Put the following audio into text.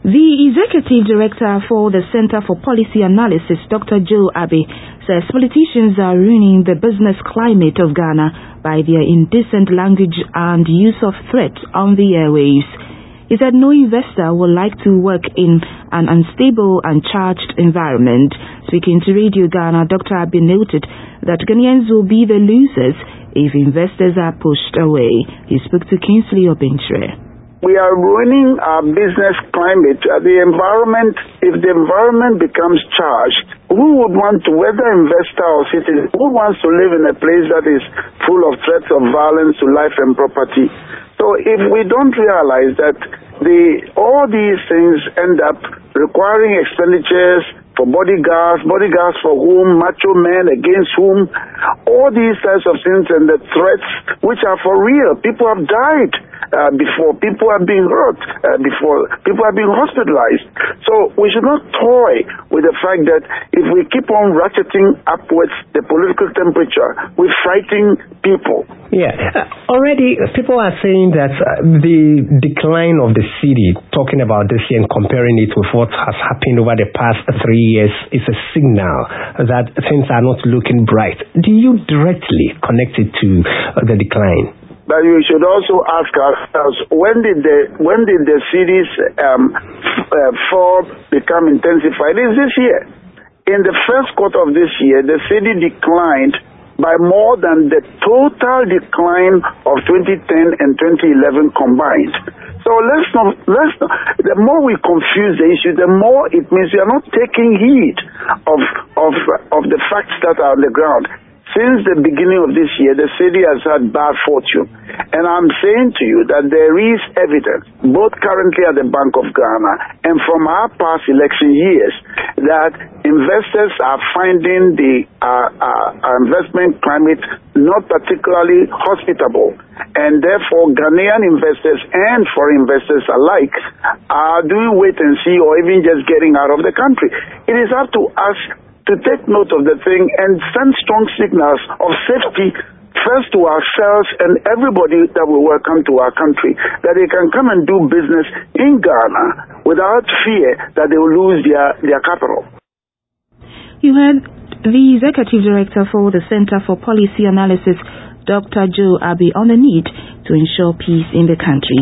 The Executive Director for the Center for Policy Analysis, Dr. Joe Abbey, says politicians are ruining the business climate of Ghana by their indecent language and use of threats on the airwaves. He said no investor would like to work in an unstable and charged environment. Speaking to Radio Ghana, Dr. Abbey noted that Ghanaians will be the losers if investors are pushed away. He spoke to Kingsley Obintre. We are ruining our business climate. If the environment becomes charged, who would want to, whether investor or citizen, who wants to live in a place that is full of threats of violence to life and property? So if we don't realize that all these things end up requiring expenditures for bodyguards for whom, macho men against whom, all these types of things and the threats which are for real. People have died before, people have been hurt before, people have been hospitalized. So we should not toy with the fact that if we keep on ratcheting upwards the political temperature, we frighten people. Yeah, already people are saying that the decline of the city, talking about this year and comparing it with what has happened over the past 3 years, is a signal that things are not looking bright. Do you directly connect it to the decline? But you should also ask ourselves, when did the city's fall become intensified? It is this year. In the first quarter of this year, the city declined by more than the total decline of 2010 and 2011 combined. So let's not, the more we confuse the issue, the more it means we are not taking heed of the facts that are on the ground. Since the beginning of this year, the city has had bad fortune. And I'm saying to you that there is evidence, both currently at the Bank of Ghana and from our past election years, that investors are finding the investment climate not particularly hospitable. And therefore, Ghanaian investors and foreign investors alike are doing wait and see or even just getting out of the country. It is up to us to take note of the thing and send strong signals of safety first to ourselves and everybody that will welcome to our country, that they can come and do business in Ghana without fear that they will lose their capital. You heard the Executive Director for the Center for Policy Analysis, Dr. Joe Abbey, on the need to ensure peace in the country.